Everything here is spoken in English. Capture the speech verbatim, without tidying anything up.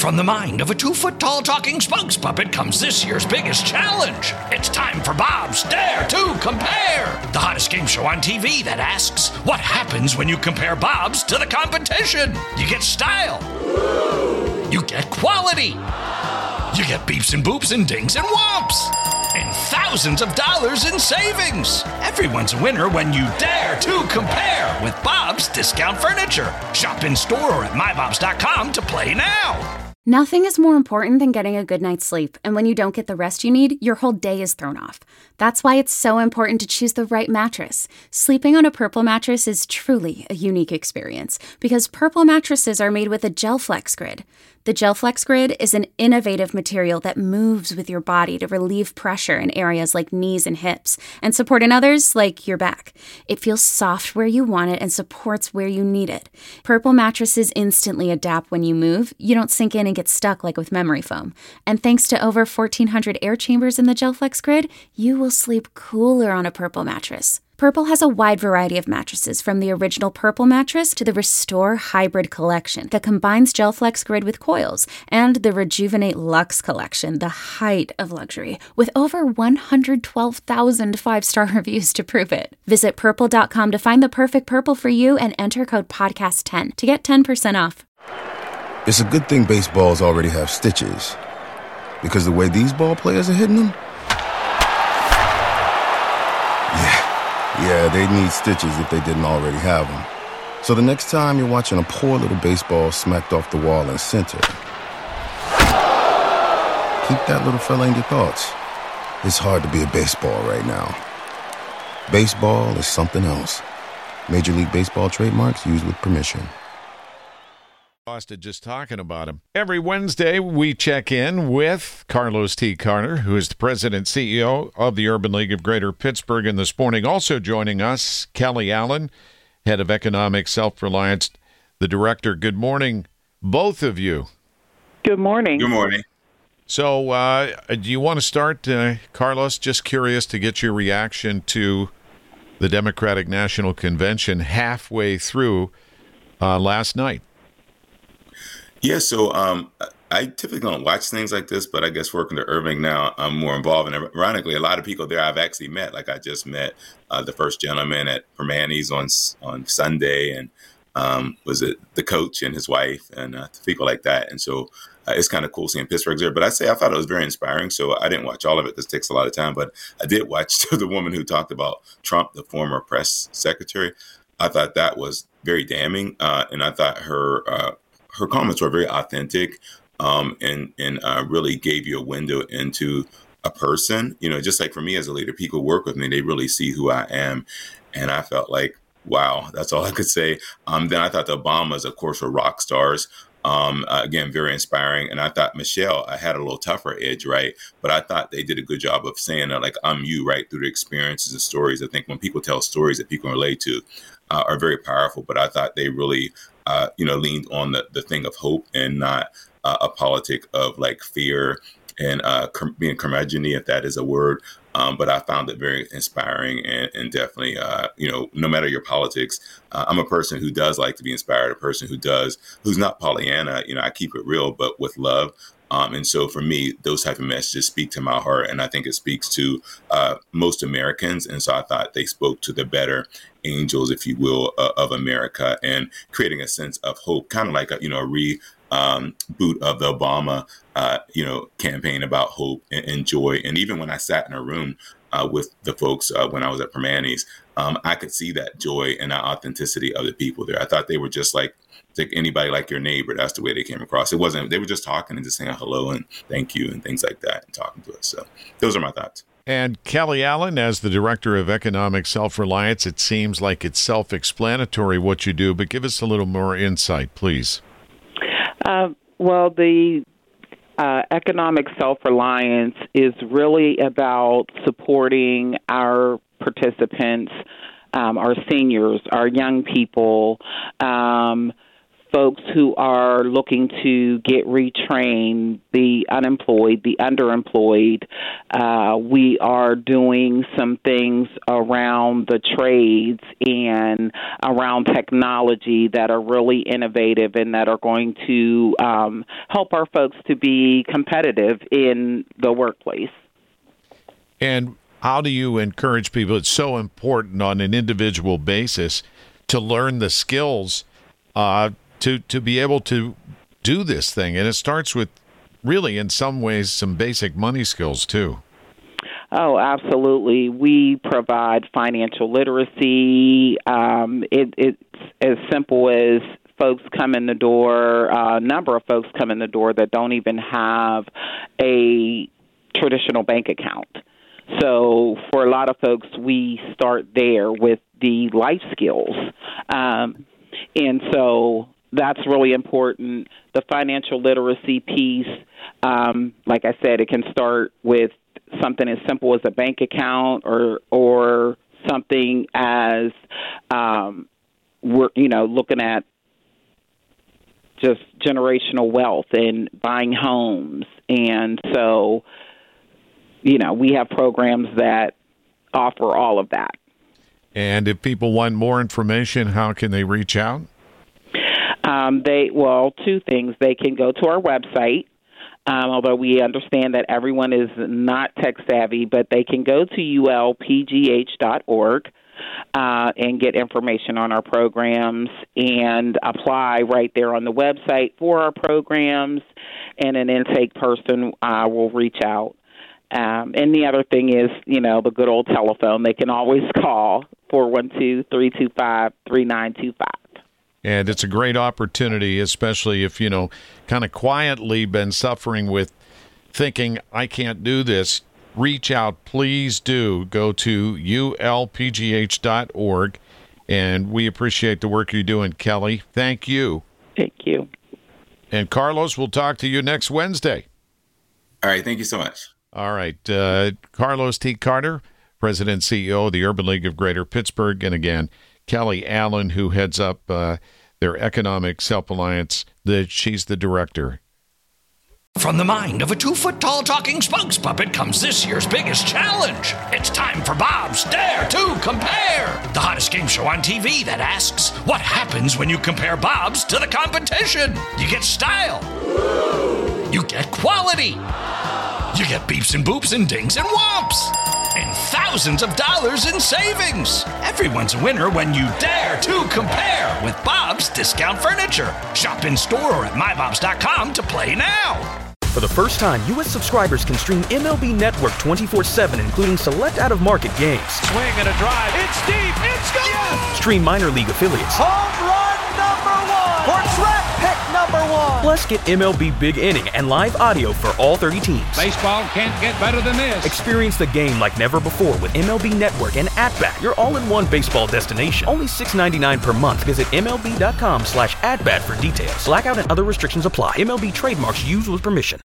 From the mind of a two-foot-tall talking spokes puppet comes this year's biggest challenge. It's time for Bob's Dare to Compare, the hottest game show on T V that asks, what happens when you compare Bobs to the competition? You get style. You get quality. You get beeps and boops and dings and whomps. And thousands of dollars in savings. Everyone's a winner when you dare to compare with Bob's Discount Furniture. Shop in store or at my bobs dot com to play now. Nothing is more important than getting a good night's sleep, and when you don't get the rest you need, your whole day is thrown off. That's why it's so important to choose the right mattress. Sleeping on a Purple mattress is truly a unique experience, because Purple mattresses are made with a GelFlex Grid. The GelFlex Grid is an innovative material that moves with your body to relieve pressure in areas like knees and hips, and support in others like your back. It feels soft where you want it and supports where you need it. Purple mattresses instantly adapt when you move. You don't sink in and get stuck like with memory foam. And thanks to over fourteen hundred air chambers in the GelFlex Grid, you will sleep cooler on a Purple mattress. Purple has a wide variety of mattresses, from the original Purple mattress to the Restore Hybrid collection that combines GelFlex Grid with coils, and the Rejuvenate Luxe collection, the height of luxury, with over one hundred twelve thousand five-star reviews to prove it. Visit purple dot com to find the perfect Purple for you and enter code podcast ten to get ten percent off. It's a good thing baseballs already have stitches, because the way these ball players are hitting them, yeah. Yeah, they need stitches if they didn't already have them. So the next time you're watching a poor little baseball smacked off the wall in center, keep that little fella in your thoughts. It's hard to be a baseball right now. Baseball is something else. Major League Baseball trademarks used with permission. Just talking about him. Every Wednesday, we check in with Carlos T. Carter, who is the president and C E O of the Urban League of Greater Pittsburgh. And this morning, also joining us, Kelly Allen, head of Economic Self-Reliance, the director. Good morning, both of you. Good morning. Good morning. So, uh, do you want to start, uh, Carlos? Just curious to get your reaction to the Democratic National Convention halfway through uh, last night. Yeah, so um, I typically don't watch things like this, but I guess working at Urban now, I'm more involved. And ironically, a lot of people there I've actually met. Like I just met uh, the first gentleman at Permanis on on Sunday, and um, was it the coach and his wife, and uh, people like that. And so uh, it's kind of cool seeing Pittsburgh there. But I say I thought it was very inspiring. So I didn't watch all of it. This takes a lot of time, but I did watch the woman who talked about Trump, the former press secretary. I thought that was very damning, uh, and I thought her. Uh, Her comments were very authentic, um, and and uh, really gave you a window into a person. You know, just like for me as a leader, people work with me; they really see who I am, and I felt like, wow, that's all I could say. Um, then I thought the Obamas, of course, were rock stars. Um, uh, again, very inspiring. And I thought Michelle, I had a little tougher edge, right? But I thought they did a good job of saying that, like, I'm you, right, through the experiences and stories. I think when people tell stories that people can relate to uh, are very powerful. But I thought they really, uh, you know, leaned on the, the thing of hope and not uh, a politic of like fear and uh, cur- being curmudgeon, if that is a word. Um, but I found it very inspiring and, and definitely, uh, you know, no matter your politics, uh, I'm a person who does like to be inspired, a person who does, who's not Pollyanna. You know, I keep it real, but with love. Um, and so for me, those type of messages speak to my heart. And I think it speaks to uh, most Americans. And so I thought they spoke to the better angels, if you will, uh, of America, and creating a sense of hope, kind of like, a, you know, a re um, boot of the Obama, uh, you know, campaign about hope and, and joy. And even when I sat in a room uh, with the folks uh, when I was at Permanis, um, I could see that joy and that authenticity of the people there. I thought they were just like, like anybody, like your neighbor. That's the way they came across. It wasn't, they were just talking and just saying hello and thank you and things like that and talking to us. So those are my thoughts. And Kelly Allen, as the Director of Economic Self-Reliance, it seems like it's self-explanatory what you do, but give us a little more insight, please. Uh, well, the uh, economic self-reliance is really about supporting our participants, um, our seniors, our young people, um, folks who are looking to get retrained, the unemployed, the underemployed. Uh, we are doing some things around the trades and around technology that are really innovative and that are going to um, help our folks to be competitive in the workplace. And how do you encourage people? It's so important on an individual basis to learn the skills uh, to to be able to do this thing. And it starts with really, in some ways, some basic money skills, too. Oh, absolutely. We provide financial literacy. Um, it, it's as simple as folks come in the door, a uh, number of folks come in the door that don't even have a traditional bank account. So for a lot of folks, we start there with the life skills. Um, and so that's really important. The financial literacy piece, um, like I said, it can start with something as simple as a bank account or or something as, um, we're, you know, looking at just generational wealth and buying homes. And so, you know, we have programs that offer all of that. And if people want more information, how can they reach out? Um, they well, two things. They can go to our website, um, although we understand that everyone is not tech savvy, but they can go to U L P G H dot org uh, and get information on our programs and apply right there on the website for our programs, and an intake person uh, will reach out. Um, and the other thing is, you know, the good old telephone. They can always call four one two, three two five, three nine two five. And it's a great opportunity, especially if, you know, kind of quietly been suffering with thinking, I can't do this. Reach out, please do. Go to U L P G H dot org, and we appreciate the work you're doing, Kelly. Thank you. Thank you. And Carlos, we'll talk to you next Wednesday. All right, thank you so much. All right. Uh, Carlos T. Carter, President and C E O of the Urban League of Greater Pittsburgh. And again, Kelly Allen, who heads up uh, their Economic Self-Alliance. The, she's the director. From the mind of a two-foot-tall talking spokes puppet comes this year's biggest challenge. It's time for Bob's Dare to Compare, the hottest game show on T V that asks, what happens when you compare Bob's to the competition? You get style. You get quality. You get beeps and boops and dings and whomps. And thousands of dollars in savings. Everyone's a winner when you dare to compare with Bob's Discount Furniture. Shop in store or at my bobs dot com to play now. For the first time, U S subscribers can stream M L B Network twenty-four seven, including select out-of-market games. Swing and a drive. It's deep. It's gone. Yes. Stream minor league affiliates. Home run number one. Or draft pick number one. Plus, get M L B Big Inning and live audio for all thirty teams. Baseball can't get better than this. Experience the game like never before with M L B Network and At-Bat, your all-in-one baseball destination. Only six dollars and ninety-nine cents per month. Visit M L B dot com slash at bat for details. Blackout and other restrictions apply. M L B trademarks used with permission.